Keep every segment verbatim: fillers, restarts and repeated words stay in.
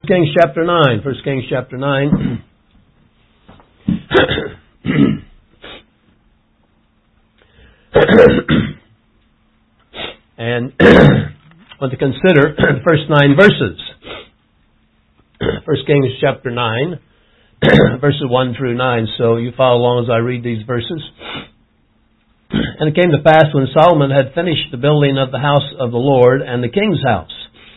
Kings chapter nine. First Kings chapter nine. And I want to consider the first nine verses. First Kings chapter nine, verses one through nine. So you follow along as I read these verses. And it came to pass when Solomon had finished the building of the house of the Lord and the king's house,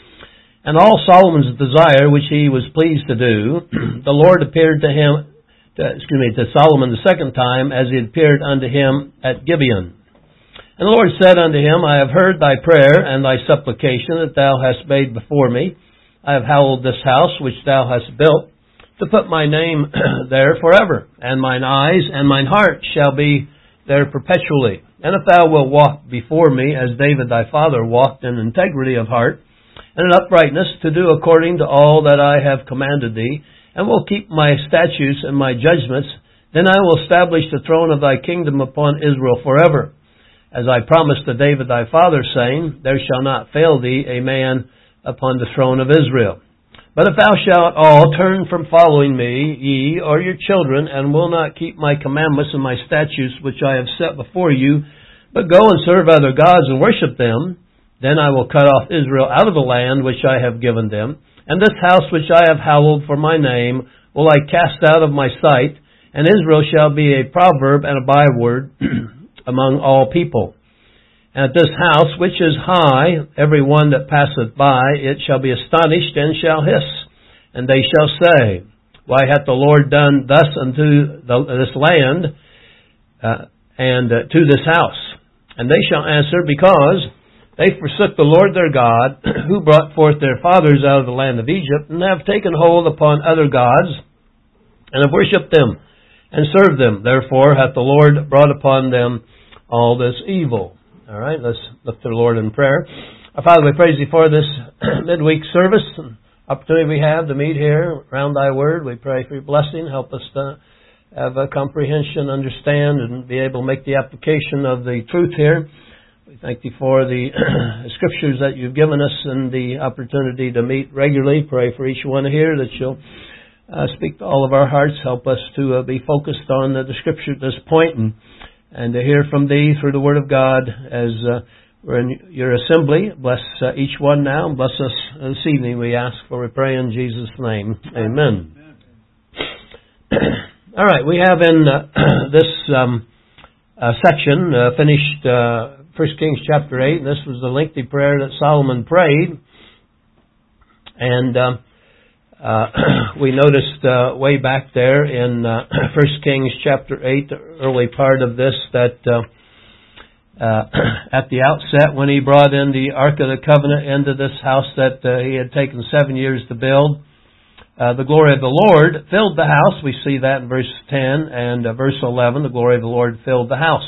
and all Solomon's desire which he was pleased to do, the Lord appeared to him, to, excuse me, to Solomon the second time, as he appeared unto him at Gibeon. And the Lord said unto him, I have heard thy prayer and thy supplication that thou hast made before me. I have hallowed this house which thou hast built, to put my name there forever, and mine eyes and mine heart shall be there perpetually. And if thou wilt walk before me, as David thy father walked in integrity of heart, and in uprightness, to do according to all that I have commanded thee, and will keep my statutes and my judgments, then I will establish the throne of thy kingdom upon Israel forever. As I promised to David thy father, saying, there shall not fail thee a man upon the throne of Israel. But if thou shalt all turn from following me, ye or your children, and will not keep my commandments and my statutes which I have set before you, but go and serve other gods and worship them, then I will cut off Israel out of the land which I have given them, and this house which I have hallowed for my name will I cast out of my sight, and Israel shall be a proverb and a byword among all people. And at this house which is high, every one that passeth by, it shall be astonished and shall hiss, and they shall say, why hath the Lord done thus unto the, this land uh, and uh, to this house? And they shall answer, because they forsook the Lord their God, who brought forth their fathers out of the land of Egypt, and have taken hold upon other gods, and have worshipped them, and served them. Therefore hath the Lord brought upon them all this evil. All right, let's look to the Lord in prayer. Our Father, we praise Thee for this midweek service and opportunity we have to meet here around Thy Word. We pray for Your blessing. Help us to have a comprehension, understand, and be able to make the application of the truth here. We thank Thee for the Scriptures that You've given us and the opportunity to meet regularly. Pray for each one here that You'll uh, speak to all of our hearts. Help us to uh, be focused on uh, the Scripture at this point, and and to hear from Thee through the Word of God as uh, we're in Your assembly. Bless uh, each one now, and bless us this evening, we ask, for we pray in Jesus' name. Amen. All right, we have in uh, this um, uh, section uh, finished uh, First Kings chapter eight, and this was the lengthy prayer that Solomon prayed. And uh, uh, we noticed uh, way back there in uh, First Kings chapter eight, the early part of this, that uh, uh, at the outset, when he brought in the Ark of the Covenant into this house that uh, he had taken seven years to build, uh, the glory of the Lord filled the house. We see that in verse ten and uh, verse eleven. The glory of the Lord filled the house.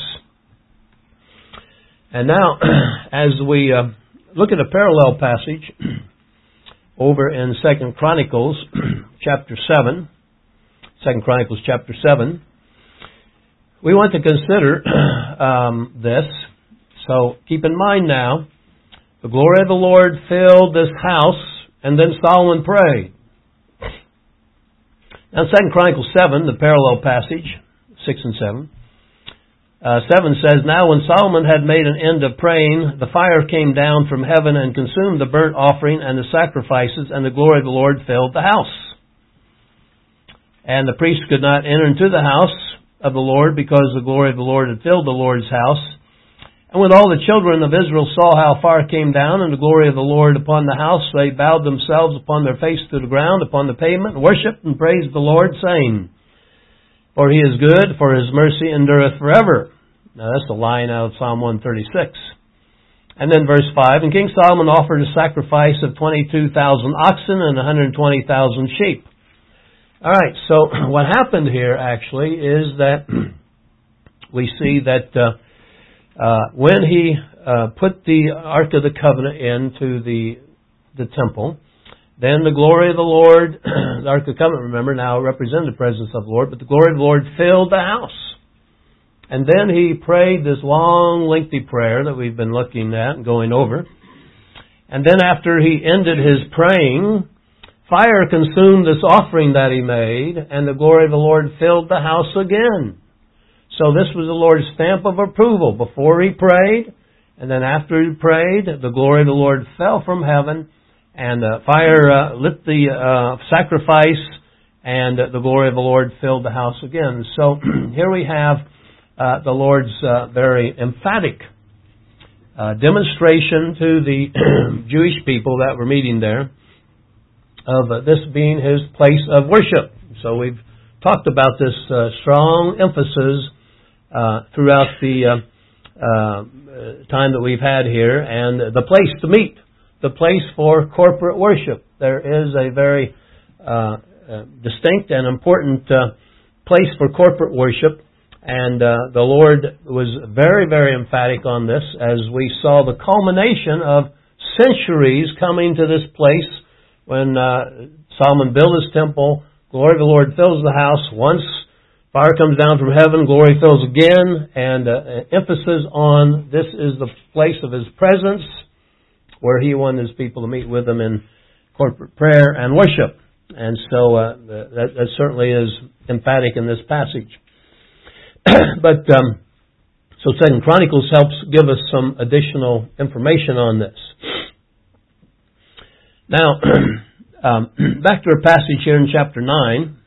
And now, as we uh, look at a parallel passage over in Second Chronicles chapter seven, Second Chronicles chapter seven, we want to consider um, this. So keep in mind now, the glory of the Lord filled this house, and then Solomon prayed. Now in Second Chronicles seven, the parallel passage, six and seven, Uh, seven says, Now when Solomon had made an end of praying, the fire came down from heaven and consumed the burnt offering and the sacrifices, and the glory of the Lord filled the house. And the priest could not enter into the house of the Lord, because the glory of the Lord had filled the Lord's house. And when all the children of Israel saw how fire came down and the glory of the Lord upon the house, they bowed themselves upon their face to the ground upon the pavement, and worshipped and praised the Lord, saying, For He is good, for His mercy endureth forever. Now that's a line out of Psalm one thirty-six. And then verse five, And King Solomon offered a sacrifice of twenty-two thousand oxen and one hundred twenty thousand sheep. All right, so what happened here actually is that we see that uh, uh, when he uh, put the Ark of the Covenant into the the temple, then the glory of the Lord, the Ark of the Covenant, remember, now represented the presence of the Lord, but the glory of the Lord filled the house. And then he prayed this long, lengthy prayer that we've been looking at and going over. And then after he ended his praying, fire consumed this offering that he made, and the glory of the Lord filled the house again. So this was the Lord's stamp of approval before he prayed, and then after he prayed, the glory of the Lord fell from heaven, and uh, fire uh, lit the uh, sacrifice, and uh, the glory of the Lord filled the house again. So here we have uh, the Lord's uh, very emphatic uh, demonstration to the Jewish people that were meeting there of uh, this being his place of worship. So we've talked about this uh, strong emphasis uh, throughout the uh, uh, time that we've had here, and the place to meet, the place for corporate worship. There is a very uh, uh, distinct and important uh, place for corporate worship, and uh, the Lord was very, very emphatic on this as we saw the culmination of centuries coming to this place when uh, Solomon built his temple. Glory of the Lord fills the house. Once fire comes down from heaven, glory fills again, and uh, emphasis on this is the place of his presence where he wanted his people to meet with him in corporate prayer and worship. And so uh, that, that certainly is emphatic in this passage. But um, so Second Chronicles helps give us some additional information on this. Now, um, back to our passage here in chapter nine,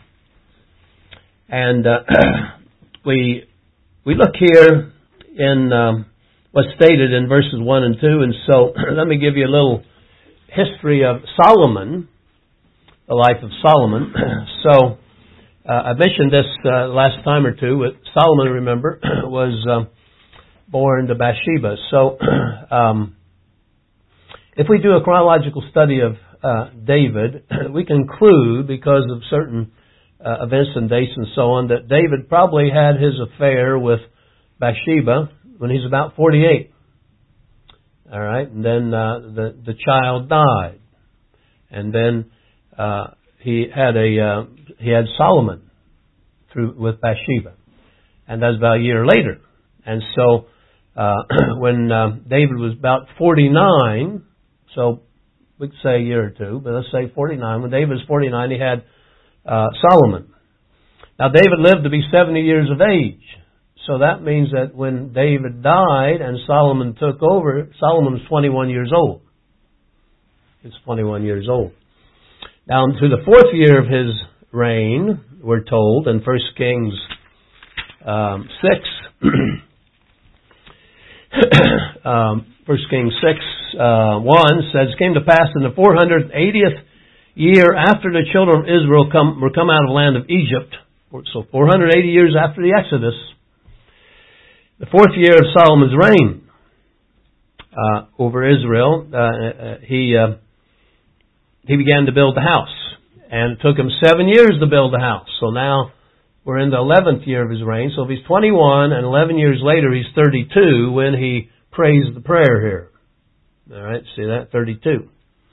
and uh, we we look here in um, what's stated in verses one and two, and so let me give you a little history of Solomon, the life of Solomon. So uh, I mentioned this uh, last time or two. Solomon, remember, was uh, born to Bathsheba. So um, if we do a chronological study of uh, David, we conclude, because of certain uh, events and dates and so on, that David probably had his affair with Bathsheba when he's about forty-eight. All right, and then uh, the the child died, and then uh, he had a uh, he had Solomon through with Bathsheba, and that's about a year later. And so uh, when uh, David was about forty-nine, so we could say a year or two, but let's say forty-nine. When David was forty-nine, he had uh, Solomon. Now David lived to be seventy years of age. So that means that when David died and Solomon took over, Solomon was twenty-one years old. He's twenty-one years old. Now, to the fourth year of his reign, we're told in First Kings um, six, um, First Kings six, uh, one says, "It came to pass in the four hundred eightieth year after the children of Israel come, were come out of the land of Egypt," so four hundred eighty years after the Exodus, the fourth year of Solomon's reign uh, over Israel, uh, he uh, he began to build the house. And it took him seven years to build the house. So now we're in the eleventh year of his reign. So if he's twenty-one and eleven years later he's thirty-two when he prays the prayer here. All right, see that? thirty-two.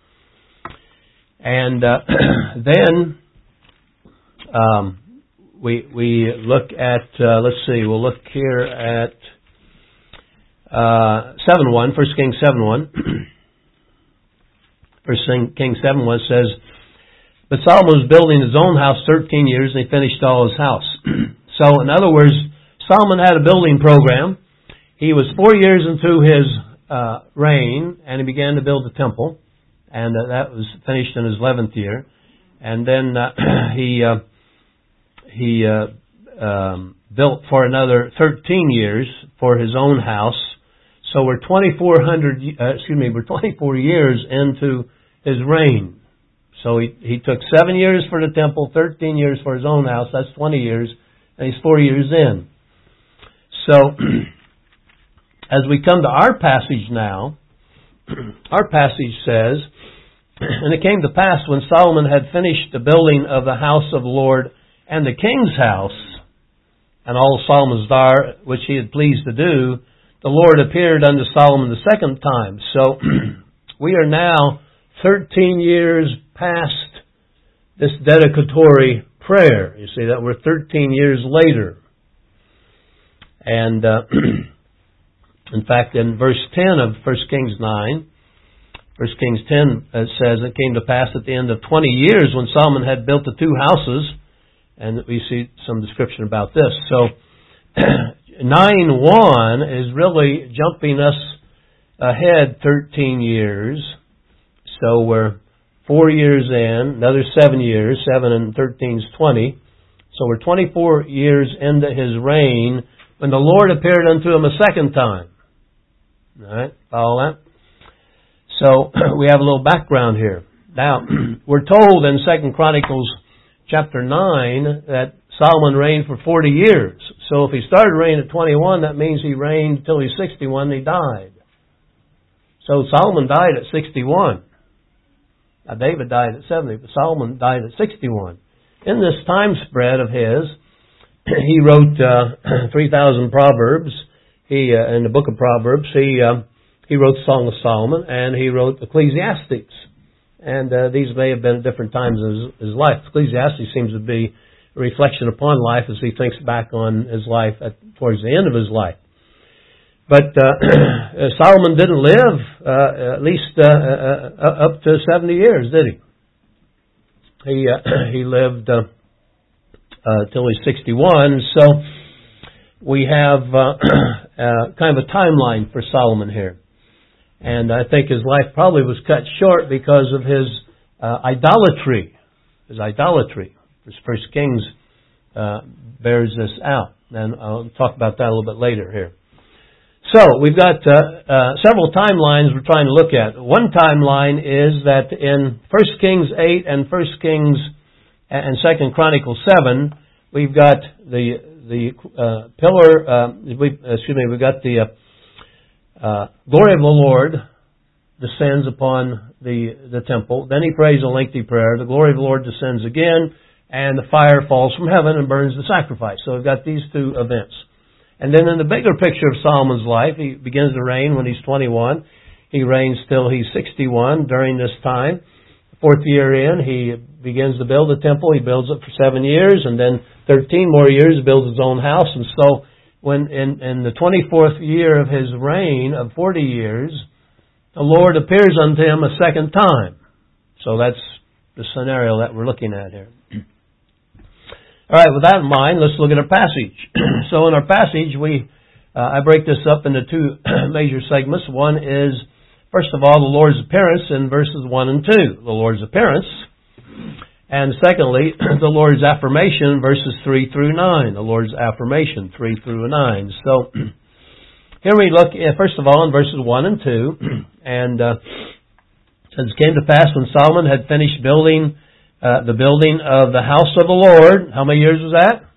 And uh, then um, we we look at, uh, let's see, we'll look here at uh, seven one, First Kings seven one. First Kings seven one says, "But Solomon was building his own house thirteen years, and he finished all his house." So, in other words, Solomon had a building program. He was four years into his uh, reign, and he began to build the temple, and uh, that was finished in his eleventh year. And then uh, he uh, he uh, um, built for another thirteen years for his own house. So we're twenty-four hundred. Uh, excuse me, we're twenty-four years into his reign. So he he took seven years for the temple, thirteen years for his own house. That's twenty years, and he's four years in. So as we come to our passage now, our passage says, "And it came to pass when Solomon had finished the building of the house of the Lord and the king's house, and all Solomon's desire which he had pleased to do, the Lord appeared unto Solomon the second time." So we are now thirteen years past this dedicatory prayer. You see that we're thirteen years later. And uh, in fact, in verse ten of First Kings nine, First Kings ten uh, says, it came to pass at the end of twenty years when Solomon had built the two houses, and we see some description about this. So, nine one is really jumping us ahead thirteen years. So we're four years in, another seven years, seven and thirteen is twenty. So we're twenty-four years into his reign when the Lord appeared unto him a second time. Alright, follow that? So we have a little background here. Now, we're told in Second Chronicles chapter nine that Solomon reigned for forty years. So if he started reigning at twenty-one, that means he reigned until he's sixty-one and he died. So Solomon died at sixty-one. Now David died at seventy, but Solomon died at sixty-one. In this time spread of his, he wrote uh, three thousand Proverbs. He uh, in the book of Proverbs, he uh, he wrote the Song of Solomon, and he wrote Ecclesiastes. And uh, these may have been at different times in his, his life. Ecclesiastes seems to be a reflection upon life as he thinks back on his life at, towards the end of his life. But uh, Solomon didn't live uh, at least uh, uh, up to seventy years, did he? He uh, he lived uh, uh, till he's sixty-one. So we have uh, uh, kind of a timeline for Solomon here. And I think his life probably was cut short because of his uh, idolatry. His idolatry. First Kings uh, bears this out. And I'll talk about that a little bit later here. So, we've got uh, uh, several timelines we're trying to look at. One timeline is that in First Kings eight and First Kings and Second Chronicles seven, we've got the the uh, pillar, uh, we, excuse me, we've got the uh, Uh, glory of the Lord descends upon the the temple. Then he prays a lengthy prayer. The glory of the Lord descends again, and the fire falls from heaven and burns the sacrifice. So we've got these two events. And then in the bigger picture of Solomon's life, he begins to reign when he's twenty-one. He reigns till he's sixty-one during this time. Fourth year in, he begins to build the temple. He builds it for seven years, and then thirteen more years, he builds his own house. And so when in, in the twenty-fourth year of his reign of forty years, the Lord appears unto him a second time. So that's the scenario that we're looking at here. All right, with that in mind, let's look at our passage. So in our passage, we uh, I break this up into two major segments. One is, first of all, the Lord's appearance in verses one and two. The Lord's appearance. And secondly, the Lord's affirmation, verses three through nine. The Lord's affirmation, three through nine. So, here we look, at, first of all, in verses one and two. And uh, it came to pass when Solomon had finished building uh, the building of the house of the Lord. How many years was that?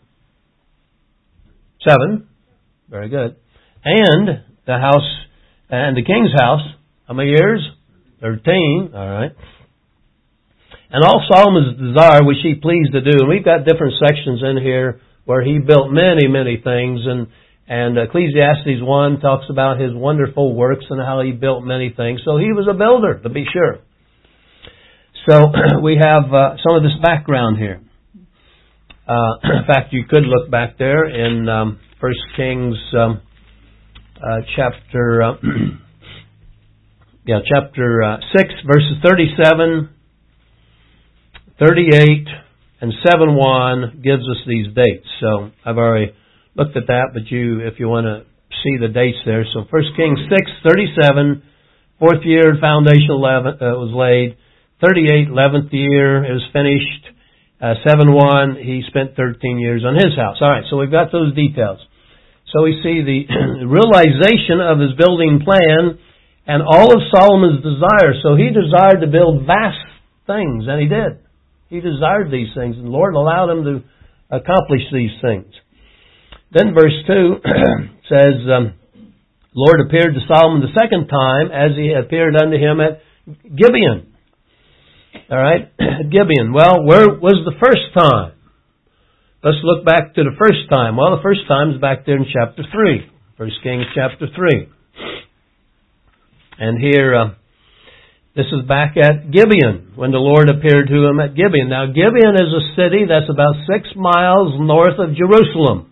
Seven. Very good. And the house, and the king's house. How many years? Thirteen. All right. And all Solomon's desire, which he pleased to do. And we've got different sections in here where he built many, many things. And, and Ecclesiastes one talks about his wonderful works and how he built many things. So he was a builder, to be sure. So we have uh, some of this background here. Uh, in fact, you could look back there in um, First Kings um, uh, chapter uh, yeah chapter uh, six, verses thirty-seven, thirty-eight, and seven one gives us these dates. So I've already looked at that, but you, if you want to see the dates there. So First Kings six, thirty-seven, fourth year foundation eleven, uh, was laid. thirty-eight, eleventh year, it was finished. Uh, seven one, he spent thirteen years on his house. All right, so we've got those details. So we see the realization of his building plan and all of Solomon's desire. So he desired to build vast things, and he did. He desired these things, and the Lord allowed him to accomplish these things. Then verse two says, um, Lord appeared to Solomon the second time as he appeared unto him at Gibeon. All right, Gibeon. Well, where was the first time? Let's look back to the first time. Well, the first time is back there in chapter three. First Kings chapter three. And here, uh, this is back at Gibeon, when the Lord appeared to him at Gibeon. Now, Gibeon is a city that's about six miles north of Jerusalem.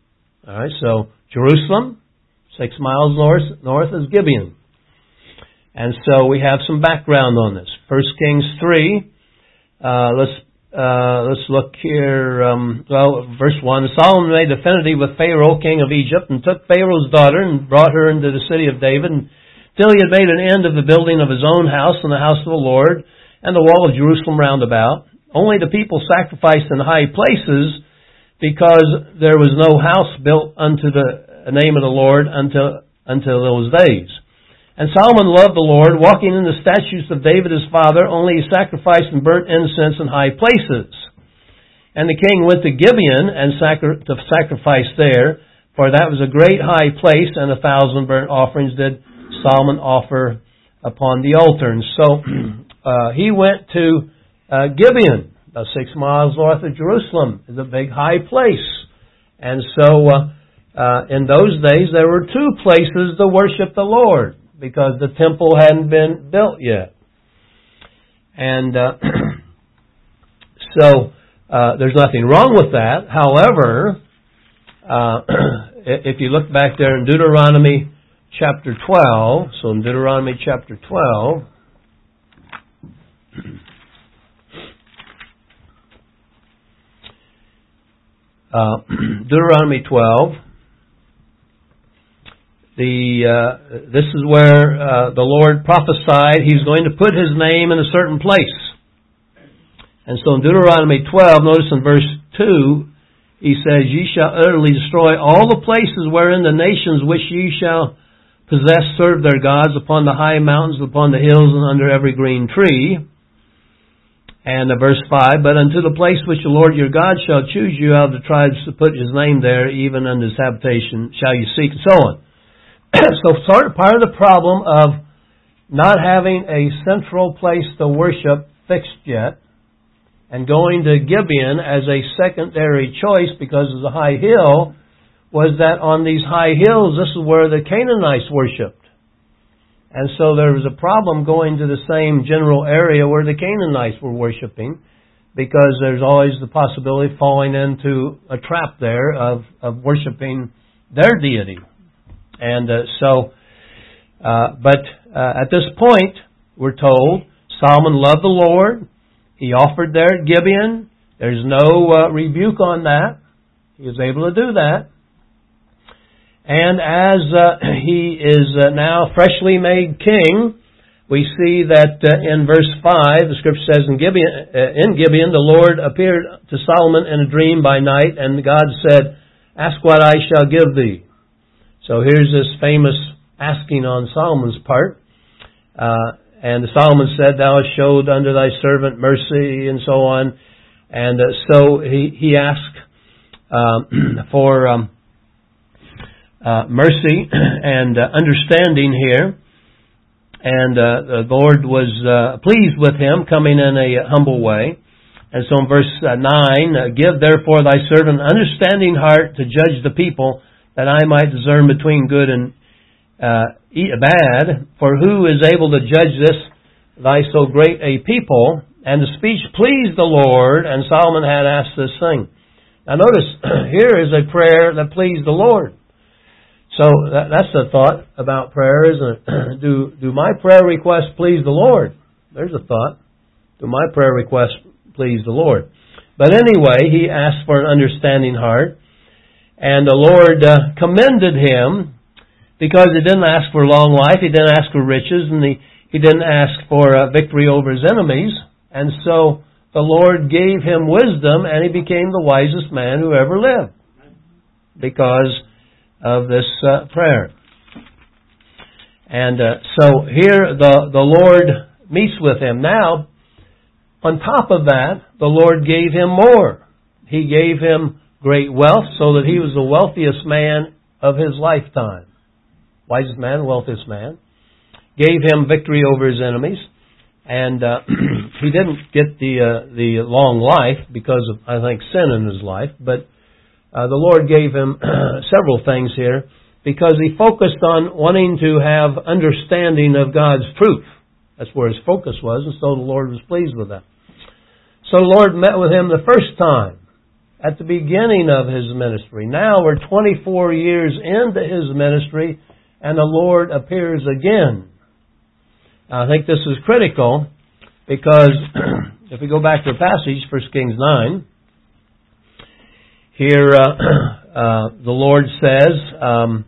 All right, so Jerusalem, six miles north, north is Gibeon. And so we have some background on this. First Kings three, uh, let's uh, let's look here. Um, well, verse one, Solomon made affinity with Pharaoh, king of Egypt, and took Pharaoh's daughter and brought her into the city of David, until he had made an end of the building of his own house and the house of the Lord, and the wall of Jerusalem round about. Only the people sacrificed in high places, because there was no house built unto the name of the Lord until until those days. And Solomon loved the Lord, walking in the statutes of David his father, only he sacrificed and burnt incense in high places. And the king went to Gibeon and sacri- to sacrifice there, for that was a great high place, and a thousand burnt offerings did Solomon offer upon the altar. And so uh, he went to uh, Gibeon, about six miles north of Jerusalem. It's a big high place. And so uh, uh, in those days there were two places to worship the Lord, because the temple hadn't been built yet. And uh, so uh, there's nothing wrong with that. However, uh, if you look back there in Deuteronomy chapter twelve, so in Deuteronomy chapter twelve, uh, Deuteronomy twelve, The uh, this is where uh, the Lord prophesied He's going to put His name in a certain place. And so in Deuteronomy twelve, notice in verse two, He says, Ye shall utterly destroy all the places wherein the nations which ye shall possess serve their gods, upon the high mountains, upon the hills, and under every green tree. And uh, verse five, But unto the place which the Lord your God shall choose you out of the tribes to put His name there, even unto His habitation, shall you seek, and so on. So sort of part of the problem of not having a central place to worship fixed yet, and going to Gibeon as a secondary choice because of the high hill, was that on these high hills, this is where the Canaanites worshipped. And so there was a problem going to the same general area where the Canaanites were worshiping, because there's always the possibility of falling into a trap there of, of worshiping their deity. And uh, so, uh, but uh, at this point, we're told, Solomon loved the Lord. He offered there at Gibeon. There's no uh, rebuke on that. He was able to do that. And as uh, he is uh, now freshly made king, we see that uh, in verse five, the scripture says, in Gibeon, uh, in Gibeon the Lord appeared to Solomon in a dream by night, and God said, Ask what I shall give thee. So here's this famous asking on Solomon's part. Uh, and Solomon said, Thou hast showed unto thy servant mercy, and so on. And uh, so he, he asked um, for um, uh, mercy and uh, understanding here. And uh, the Lord was uh, pleased with him, coming in a humble way. And so in verse uh, nine, uh, Give therefore thy servant an understanding heart to judge the people, that I might discern between good and uh, bad. For who is able to judge this, thy so great a people? And the speech pleased the Lord, and Solomon had asked this thing. Now notice, here is a prayer that pleased the Lord. So that, that's the thought about prayer, isn't it? do, do my prayer requests please the Lord? There's a thought. Do my prayer requests please the Lord? But anyway, he asked for an understanding heart. And the Lord uh, commended him, because he didn't ask for long life, he didn't ask for riches, and he, he didn't ask for uh, victory over his enemies. And so the Lord gave him wisdom, and he became the wisest man who ever lived, because of this uh, prayer. And uh, so here the, the Lord meets with him. Now, on top of that, the Lord gave him more. He gave him great wealth, so that he was the wealthiest man of his lifetime. Wisest man, wealthiest man. Gave him victory over his enemies. And uh, he didn't get the uh, the long life because of, I think, sin in his life. But uh, the Lord gave him several things here, because he focused on wanting to have understanding of God's truth. That's where his focus was, and so the Lord was pleased with that. So the Lord met with him the first time, at the beginning of his ministry. Now we're twenty-four years into his ministry, and the Lord appears again. I think this is critical because if we go back to the passage, First Kings nine, here uh, uh, the Lord says um,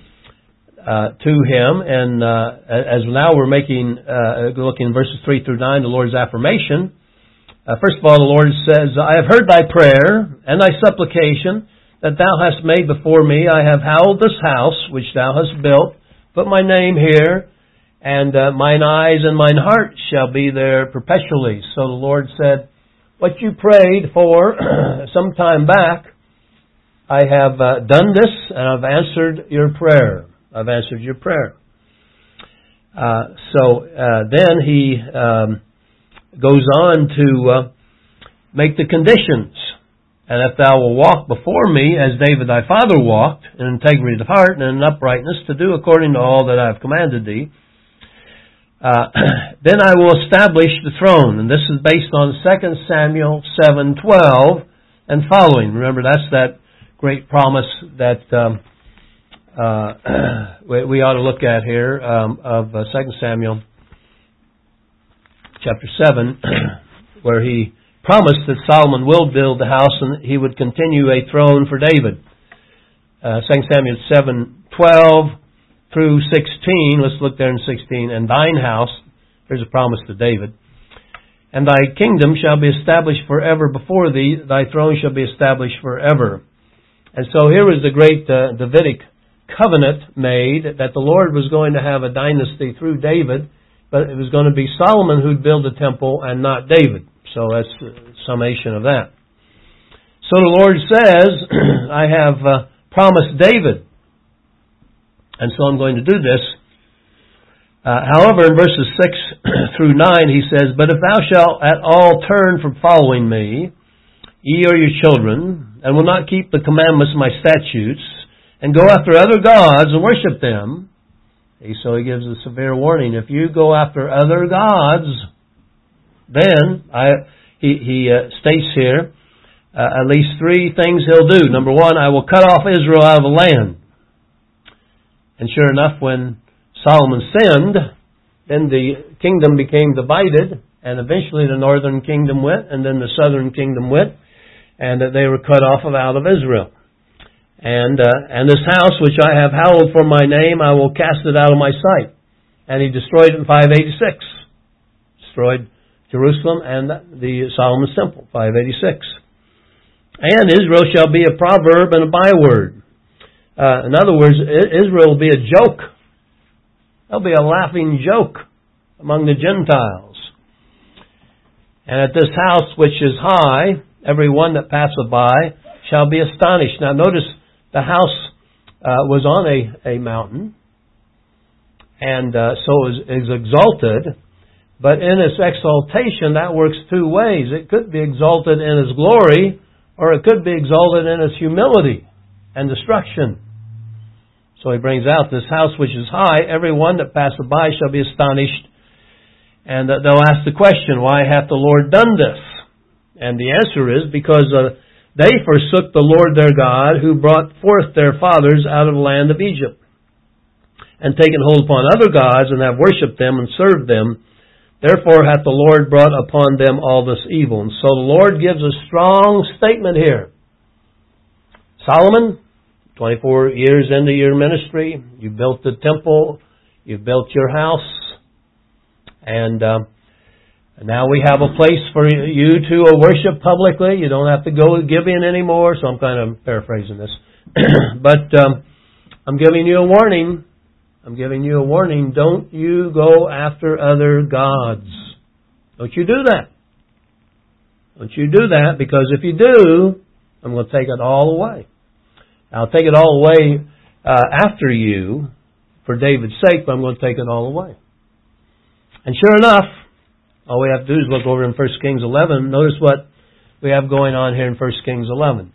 uh, to him, and uh, as now we're making, uh, looking in verses three through nine, the Lord's affirmation. Uh, first of all, the Lord says, I have heard thy prayer and thy supplication that thou hast made before me. I have hallowed this house which thou hast built, put my name here, and uh, mine eyes and mine heart shall be there perpetually. So the Lord said, what you prayed for some time back, I have uh, done this, and I've answered your prayer. I've answered your prayer. Uh, so uh, then he um, goes on to uh, make the conditions. And if thou wilt walk before me, as David thy father walked, in integrity of heart and in uprightness, to do according to all that I have commanded thee, Uh, then I will establish the throne. And this is based on Second Samuel seven twelve and following. Remember, that's that great promise that um, uh, we, we ought to look at here um, of uh, Second Samuel chapter seven, where he promised that Solomon will build the house and he would continue a throne for David. Uh, Second Samuel seven twelve through sixteen, let's look there in sixteen, and thine house, there's a promise to David, and thy kingdom shall be established forever before thee, thy throne shall be established forever. And so here was the great uh, Davidic covenant made, that the Lord was going to have a dynasty through David, but it was going to be Solomon who'd build the temple and not David. So that's the summation of that. So the Lord says, I have uh, promised David, and so I'm going to do this. Uh, however, in verses six through nine, he says, but if thou shalt at all turn from following me, ye or your children, and will not keep the commandments of my statutes, and go after other gods and worship them, so he gives a severe warning. If you go after other gods, then, I, he, he uh, states here, uh, at least three things he'll do. Number one, I will cut off Israel out of the land. And sure enough, when Solomon sinned, then the kingdom became divided, and eventually the northern kingdom went, and then the southern kingdom went, and they were cut off of out of Israel. And uh, and this house which I have hallowed for my name, I will cast it out of my sight. And he destroyed it in five eighty-six. Destroyed Jerusalem and the Solomon's temple, five eighty-six. And Israel shall be a proverb and a byword. Uh, in other words, Israel will be a joke. There'll be a laughing joke among the Gentiles. And at this house which is high, every one that passeth by shall be astonished. Now notice the house uh, was on a, a mountain, and uh, so is, is exalted. But in its exaltation, that works two ways. It could be exalted in its glory, or it could be exalted in its humility and destruction. So he brings out this house which is high, every one that passeth by shall be astonished. And uh, they'll ask the question, why hath the Lord done this? And the answer is, because uh, they forsook the Lord their God, who brought forth their fathers out of the land of Egypt, and taken hold upon other gods, and have worshipped them and served them. Therefore hath the Lord brought upon them all this evil. And so the Lord gives a strong statement here. Solomon, twenty-four years into your ministry, you built the temple, you've built your house, and uh, now we have a place for you to worship publicly. You don't have to go to Gibeon anymore, so I'm kind of paraphrasing this. But um, I'm giving you a warning. I'm giving you a warning. Don't you go after other gods. Don't you do that. Don't you do that, because if you do, I'm going to take it all away. I'll take it all away uh, after you for David's sake, but I'm going to take it all away. And sure enough, all we have to do is look over in First Kings eleven. Notice what we have going on here in First Kings eleven.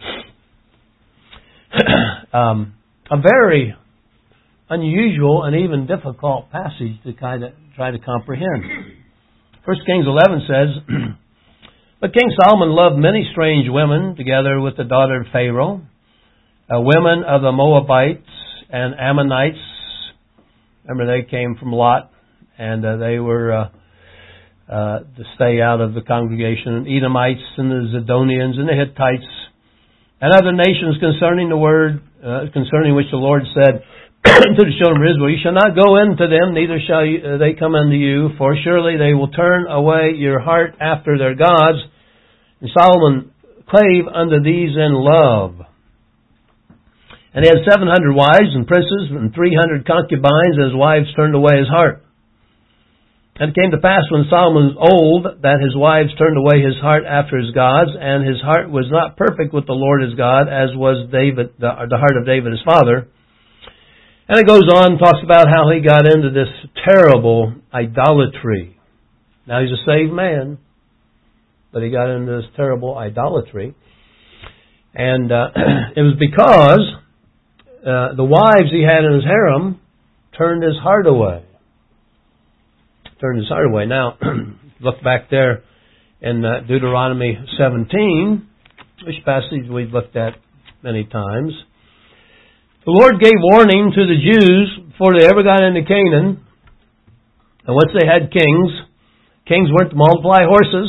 um, a very unusual and even difficult passage to kind of try to comprehend. First Kings eleven says, but King Solomon loved many strange women, together with the daughter of Pharaoh, Uh, women of the Moabites and Ammonites. Remember, they came from Lot and uh, they were uh, uh, to stay out of the congregation. And Edomites and the Zidonians and the Hittites and other nations concerning the word, uh, concerning which the Lord said to the children of Israel, "You shall not go into them, neither shall you, uh, they come unto you, for surely they will turn away your heart after their gods." And Solomon clave unto these in love. And he had seven hundred wives and princes and three hundred concubines, and his wives turned away his heart. And it came to pass when Solomon was old that his wives turned away his heart after his gods, and his heart was not perfect with the Lord his God, as was David, the, the heart of David his father. And it goes on and talks about how he got into this terrible idolatry. Now he's a saved man, but he got into this terrible idolatry. And uh, it was because uh, the wives he had in his harem turned his heart away. Turned his heart away. Now, look back there in uh, Deuteronomy seventeen, which passage we've looked at many times. The Lord gave warning to the Jews before they ever got into Canaan. And once they had kings, kings weren't to multiply horses,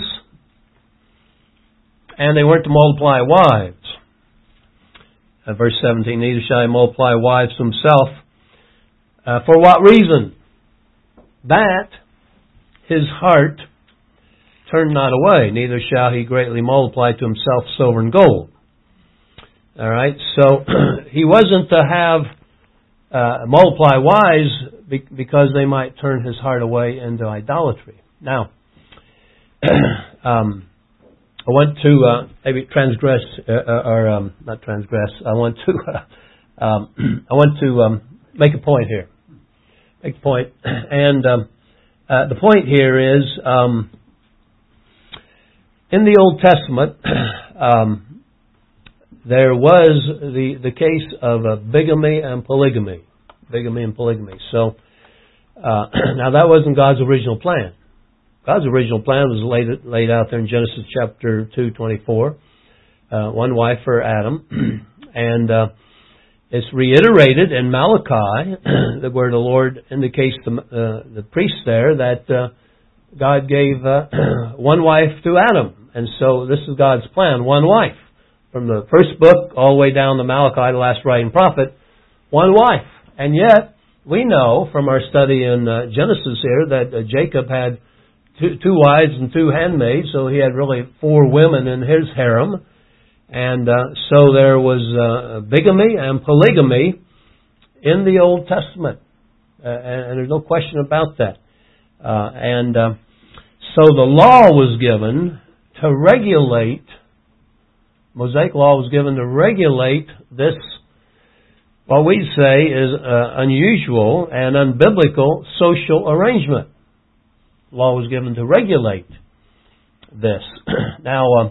and they weren't to multiply wives. Uh, verse seventeen, neither shall he multiply wives to himself. Uh, for what reason? That his heart turned not away, neither shall he greatly multiply to himself silver and gold. All right, so he wasn't to have uh, multiply wives be- because they might turn his heart away into idolatry. Now, um, I want to uh, maybe transgress, uh, or um, not transgress. I want to, uh, um, I want to um, make a point here. Make a point, and um, uh, the point here is um, in the Old Testament. Um, There was the, the case of uh, bigamy and polygamy. Bigamy and polygamy. So, uh, now that wasn't God's original plan. God's original plan was laid, laid out there in Genesis chapter two, twenty-four. Uh, one wife for Adam. and uh, it's reiterated in Malachi, where the Lord indicates the, uh, the priest there that uh, God gave uh, one wife to Adam. And so this is God's plan, one wife. From the first book all the way down to Malachi, the last writing prophet, one wife. And yet, we know from our study in uh, Genesis here that uh, Jacob had two, two wives and two handmaids, so he had really four women in his harem. And uh, so there was uh, bigamy and polygamy in the Old Testament. Uh, and, and there's no question about that. Uh, and uh, so the law was given to regulate Mosaic law was given to regulate this, what we say is uh, unusual and unbiblical social arrangement. Law was given to regulate this. Now, uh,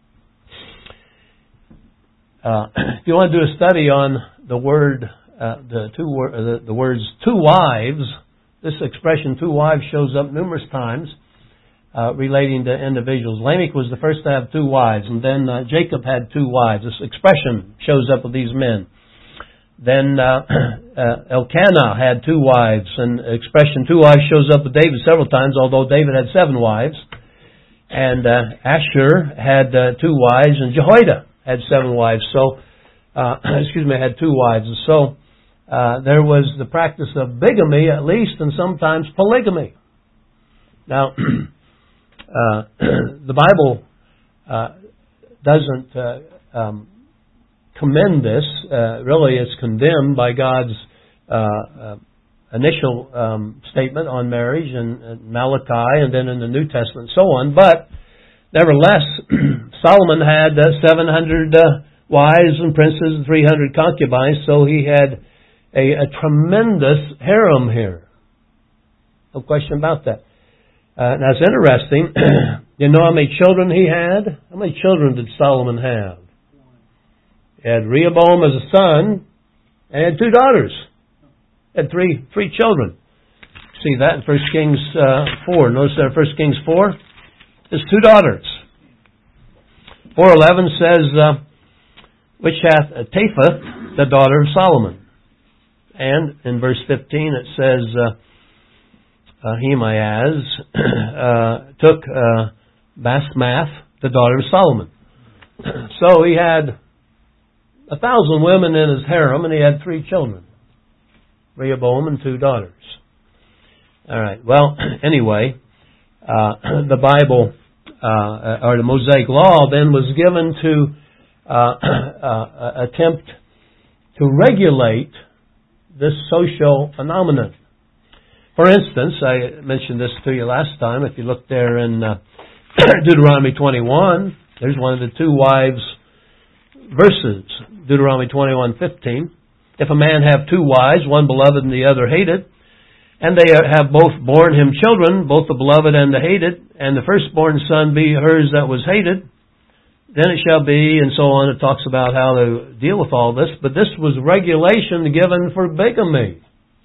uh, if you want to do a study on the word, uh, the two wor- the, the words two wives, this expression two wives shows up numerous times. Uh, relating to individuals. Lamech was the first to have two wives, and then uh, Jacob had two wives. This expression shows up with these men. Then uh, uh, Elkanah had two wives, and expression two wives shows up with David several times, although David had seven wives. And uh, Asher had uh, two wives, and Jehoiada had seven wives. So, uh, excuse me, had two wives. And so uh, there was the practice of bigamy, at least, and sometimes polygamy. Now, Uh, the Bible uh, doesn't uh, um, commend this. Uh, really, it's condemned by God's uh, uh, initial um, statement on marriage in, in Malachi and then in the New Testament and so on. But nevertheless, Solomon had uh, seven hundred uh, wives and princes and three hundred concubines, so he had a, a tremendous harem here. No question about that. Uh, now, it's interesting. You know how many children he had? How many children did Solomon have? He had Rehoboam as a son, and he had two daughters. He had three three children. See that in First Kings uh, four. Notice there, First Kings four. There's two daughters. four eleven says, uh, which hath uh, Taphath, the daughter of Solomon. And in verse fifteen it says, uh, Ahimaaz, uh, took uh, Basmath, the daughter of Solomon. So he had a thousand women in his harem, and he had three children, Rehoboam and two daughters. All right. Well, anyway, uh, the Bible uh, or the Mosaic Law then was given to uh, uh, attempt to regulate this social phenomenon. For instance, I mentioned this to you last time. If you look there in uh, Deuteronomy twenty-one, there's one of the two wives verses. Deuteronomy twenty-one fifteen. If a man have two wives, one beloved and the other hated, and they have both borne him children, both the beloved and the hated, and the firstborn son be hers that was hated, then it shall be, and so on. It talks about how to deal with all this. But this was regulation given for bigamy.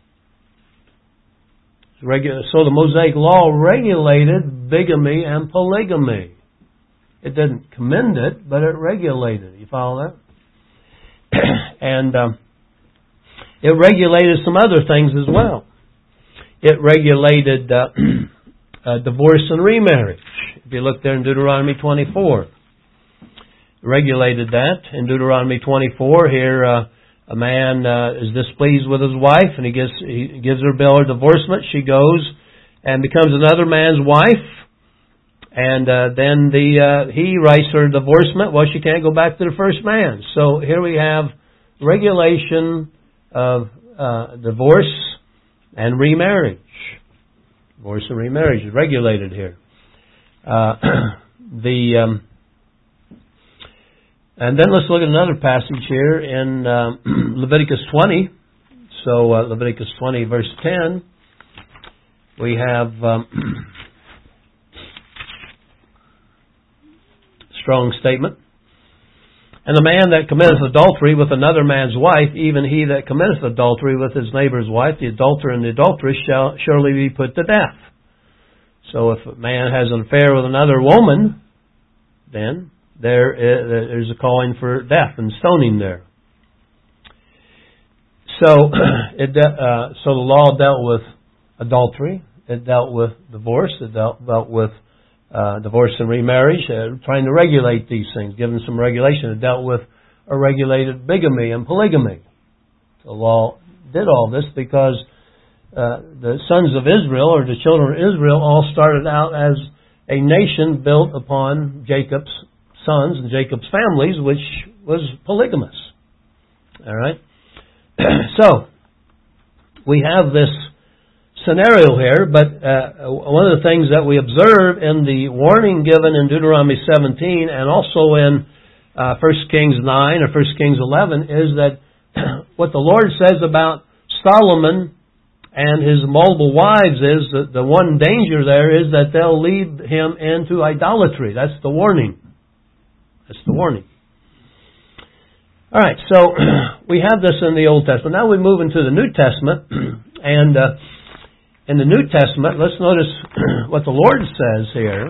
So the Mosaic Law regulated bigamy and polygamy. It didn't commend it, but it regulated it. You follow that? And um, it regulated some other things as well. It regulated uh, uh, divorce and remarriage. If you look there in Deuteronomy twenty-four, it regulated that. In Deuteronomy twenty-four, here uh, a man uh, is displeased with his wife, and he gives he gives her bill of divorcement. She goes and becomes another man's wife, and uh, then the uh, he writes her divorcement. Well, she can't go back to the first man. So here we have regulation of uh, divorce and remarriage. Divorce and remarriage is regulated here. Uh, the um, and then let's look at another passage here in uh, Leviticus twenty. So uh, Leviticus twenty, verse ten, we have um, strong statement. And the man that committeth adultery with another man's wife, even he that committeth adultery with his neighbor's wife, the adulterer and the adulteress shall surely be put to death. So if a man has an affair with another woman, then there is, there's a calling for death and stoning there. So it uh, so the law dealt with adultery, it dealt with divorce, it dealt, dealt with Uh, divorce and remarriage, uh, trying to regulate these things, given some regulation. It dealt with or regulated bigamy and polygamy. The law did all this because uh, the sons of Israel, or the children of Israel, all started out as a nation built upon Jacob's sons and Jacob's families, which was polygamous. All right? So, we have this scenario here, but uh, one of the things that we observe in the warning given in Deuteronomy seventeen and also in uh, First Kings nine or First Kings eleven is that what the Lord says about Solomon and his multiple wives is that the one danger there is that they'll lead him into idolatry. That's the warning. That's the warning. All right, so we have this in the Old Testament. Now we move into the New Testament, and uh, in the New Testament, let's notice what the Lord says here.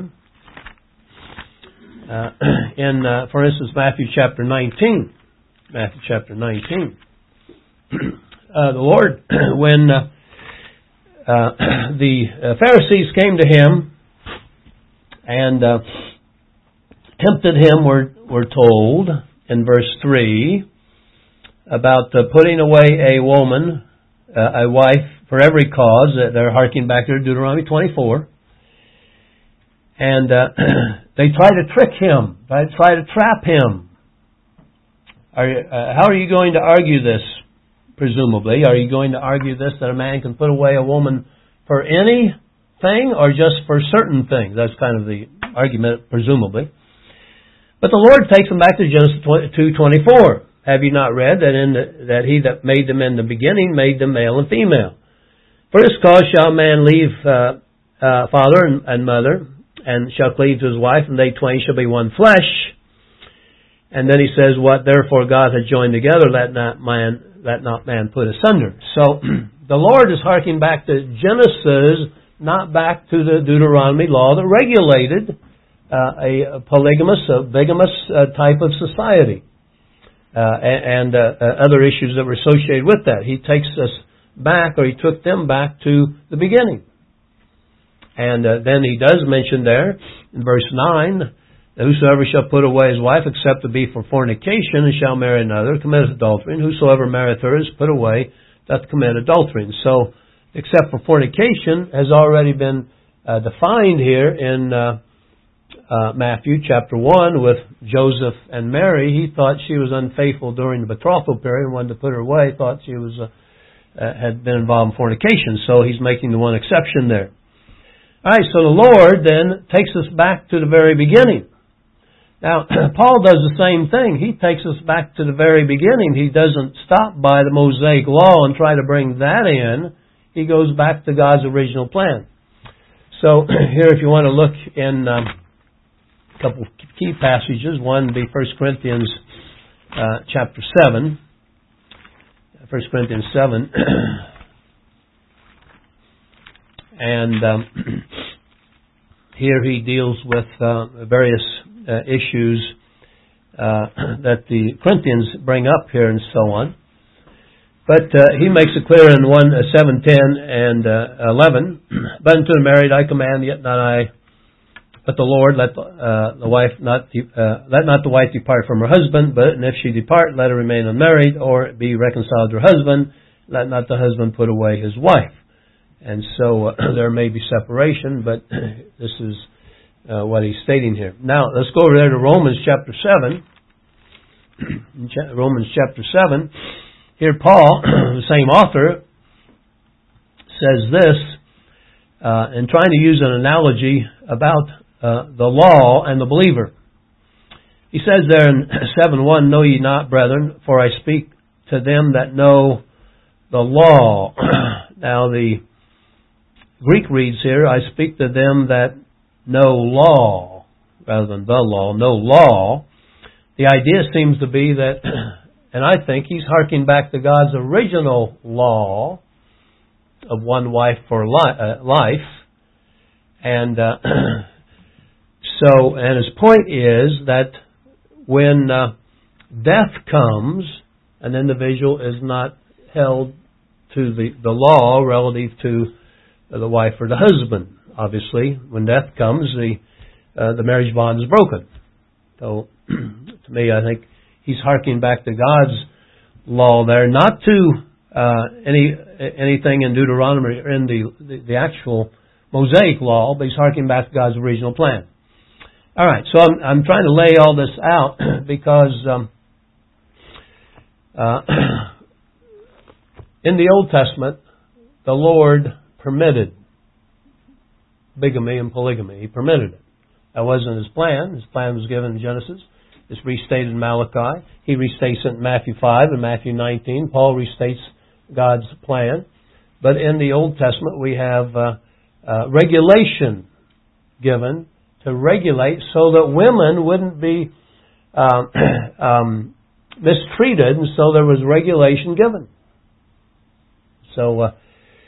Uh, in, uh, for instance, Matthew chapter nineteen. Matthew chapter nineteen. Uh, the Lord, when uh, uh, the Pharisees came to Him and uh, tempted Him, we're, we're told in verse three, about uh, putting away a woman, uh, a wife, for every cause. They're harking back to Deuteronomy twenty-four. And uh, they try to trick him. They try to trap him. Are, uh, how are you going to argue this, presumably? Are you going to argue this, that a man can put away a woman for anything or just for certain things? That's kind of the argument, presumably. But the Lord takes them back to Genesis two twenty-four. Have you not read that in the, that He that made them in the beginning made them male and female? For this cause shall a man leave uh, uh, father and, and mother, and shall cleave to his wife, and they twain shall be one flesh. And then he says, what therefore God hath joined together, let not man, let not man put asunder. So the Lord is harking back to Genesis, not back to the Deuteronomy law that regulated uh, a polygamous, a bigamous uh, type of society, uh, and, and uh, other issues that were associated with that. He takes us back, or He took them back to the beginning. And uh, then he does mention there in verse nine, whosoever shall put away his wife except to be for fornication and shall marry another committeth adultery, and whosoever marrieth her is put away doth commit adultery. And so, except for fornication has already been uh, defined here in uh, uh, Matthew chapter one with Joseph and Mary. He thought she was unfaithful during the betrothal period and wanted to put her away, thought she was uh, uh, had been involved in fornication. So he's making the one exception there. All right, so the Lord then takes us back to the very beginning. Now, Paul does the same thing. He takes us back to the very beginning. He doesn't stop by the Mosaic Law and try to bring that in. He goes back to God's original plan. So, here if you want to look in um, a couple of key passages, one would be First Corinthians uh, chapter seven. First Corinthians seven. And um, here he deals with uh, various uh, issues uh, that the Corinthians bring up here and so on. But uh, he makes it clear in one uh, seven, ten, and uh, eleven. But unto the married I command, yet not I, but the Lord. Let the, uh, the wife not de- uh, let not the wife depart from her husband, but and if she depart, let her remain unmarried, or be reconciled to her husband. Let not the husband put away his wife. And so uh, there may be separation, but this is uh, what he's stating here. Now, let's go over there to Romans chapter seven. Romans chapter seven. Here Paul, the same author, says this, uh, and trying to use an analogy about uh, the law and the believer. He says there in seven one, Know ye not, brethren, for I speak to them that know the law. Now the Greek reads here, I speak to them that know law, rather than the law, know law. The idea seems to be that, and I think he's harking back to God's original law of one wife for li- uh, life. And uh, so, and his point is that when uh, death comes, an individual is not held to the, the law relative to the wife or the husband. Obviously, when death comes, the uh, the marriage bond is broken. So, to me, I think he's harking back to God's law there, not to uh, any anything in Deuteronomy or in the, the the actual Mosaic law, but he's harking back to God's original plan. All right, so I'm I'm trying to lay all this out because um, uh, in the Old Testament, the Lord permitted bigamy and polygamy. He permitted it. That wasn't His plan. His plan was given in Genesis. It's restated in Malachi. He restates it in Matthew five and Matthew nineteen. Paul restates God's plan. But in the Old Testament, we have uh, uh, regulation given to regulate so that women wouldn't be um, um, mistreated, and so there was regulation given. So, uh,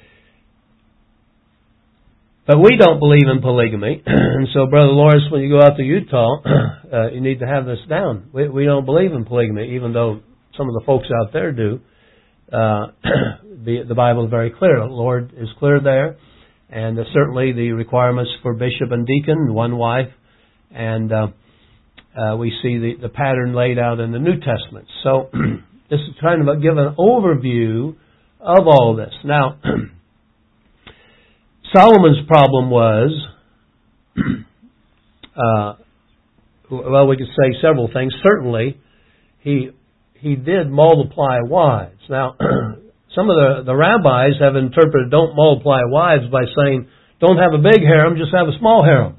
but we don't believe in polygamy, and so, Brother Lawrence, when you go out to Utah, uh, you need to have this down. We, we don't believe in polygamy, even though some of the folks out there do. Uh, the, the Bible is very clear. The Lord is clear there, and uh, certainly the requirements for bishop and deacon, one wife, and uh, uh, we see the, the pattern laid out in the New Testament. So this is trying to give an overview of all this. Now, Solomon's problem was, uh, well, we could say several things. Certainly, he he did multiply wives. Now, some of the, the rabbis have interpreted don't multiply wives by saying don't have a big harem, just have a small harem.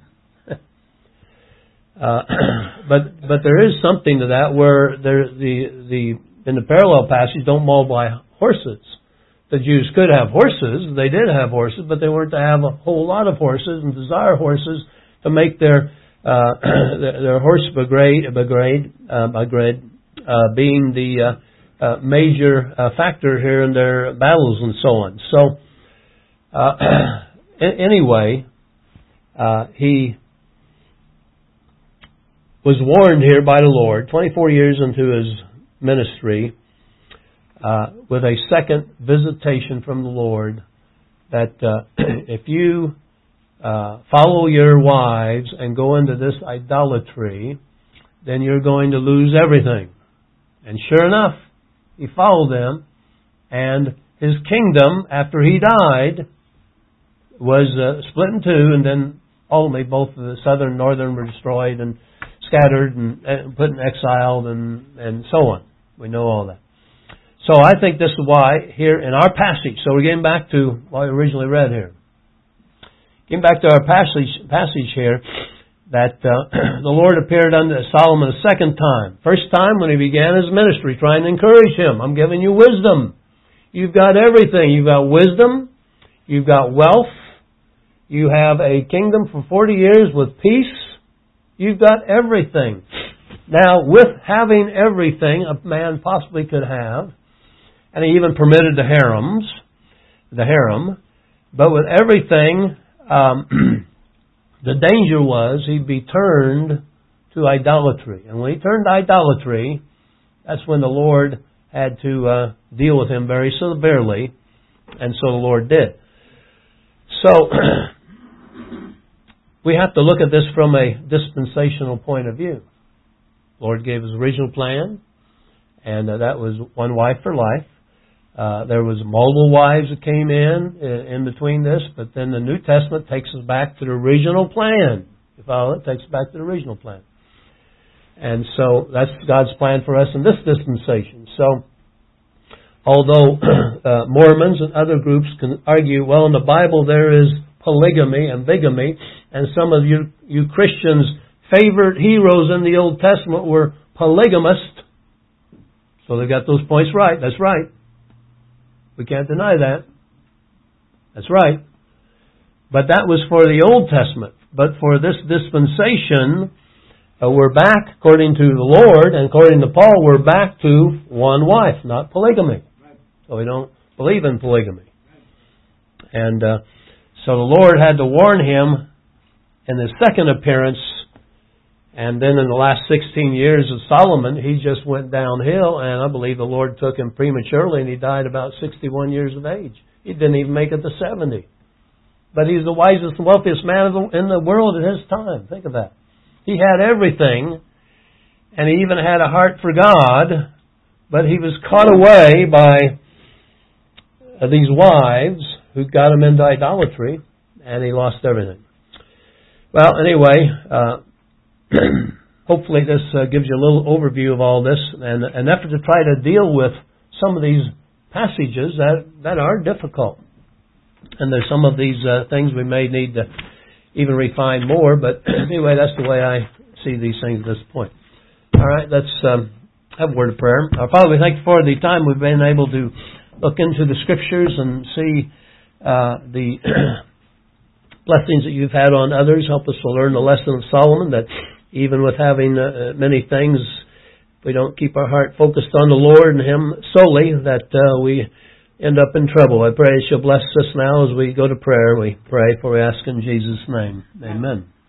uh, but but there is something to that where there the the in the parallel passage don't multiply horses. The Jews could have horses. They did have horses, but they weren't to have a whole lot of horses and desire horses to make their uh, their horse brigade, brigade, uh, brigade uh, being the uh, uh, major uh, factor here in their battles and so on. So, uh, anyway, uh, he was warned here by the Lord, twenty-four years into his ministry, Uh, with a second visitation from the Lord, that uh, if you uh, follow your wives and go into this idolatry, then you're going to lose everything. And sure enough, he followed them, and his kingdom, after he died, was uh, split in two, and then ultimately both the southern and northern were destroyed and scattered and, and put in exile and, and so on. We know all that. So I think this is why here in our passage, so we're getting back to what we originally read here. Getting back to our passage, passage here, that uh, the Lord appeared unto Solomon a second time. First time when he began his ministry, trying to encourage him. I'm giving you wisdom. You've got everything. You've got wisdom. You've got wealth. You have a kingdom for forty years with peace. You've got everything. Now, with having everything a man possibly could have, and he even permitted the harems, the harem, but with everything, um, the danger was he'd be turned to idolatry. And when he turned to idolatry, that's when the Lord had to uh, deal with him very severely, and so the Lord did. So, we have to look at this from a dispensational point of view. The Lord gave His original plan, and uh, that was one wife for life. Uh, there was multiple wives that came in, in in between this, but then the New Testament takes us back to the original plan. You follow it? Takes us back to the original plan. And so that's God's plan for us in this dispensation. So, although uh, Mormons and other groups can argue, well, in the Bible there is polygamy and bigamy, and some of you, you Christians' favorite heroes in the Old Testament were polygamists. So they got those points right. That's right. We can't deny that. That's right. But that was for the Old Testament. But for this dispensation, uh, we're back, according to the Lord and according to Paul, we're back to one wife, not polygamy. So we don't believe in polygamy. And uh, so the Lord had to warn him in his second appearance, and then in the last sixteen years of Solomon, he just went downhill, and I believe the Lord took him prematurely, and he died about sixty-one years of age. He didn't even make it to seventy. But he's the wisest and wealthiest man in the world at his time. Think of that. He had everything, and he even had a heart for God, but he was caught away by these wives who got him into idolatry, and he lost everything. Well, anyway, uh, hopefully this uh, gives you a little overview of all this, and an effort to try to deal with some of these passages that, that are difficult. And there's some of these uh, things we may need to even refine more, but anyway, that's the way I see these things at this point. All right, let's um, have a word of prayer. Our Father, we thank you for the time we've been able to look into the Scriptures and see uh, the blessings that you've had on others. Help us to learn the lesson of Solomon, that even with having uh, many things, we don't keep our heart focused on the Lord and Him solely, that uh, we end up in trouble. I pray that you'll bless us now as we go to prayer. We pray for we ask in Jesus' name. Amen.